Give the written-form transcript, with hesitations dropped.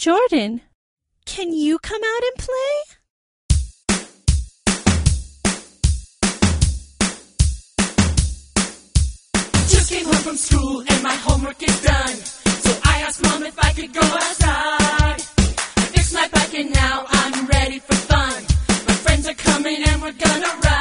Jordan, can you come out and play? Just came home from school and my homework is done. So I asked Mom if I could go outside. I fixed my bike and now I'm ready for fun. My friends are coming and we're gonna ride.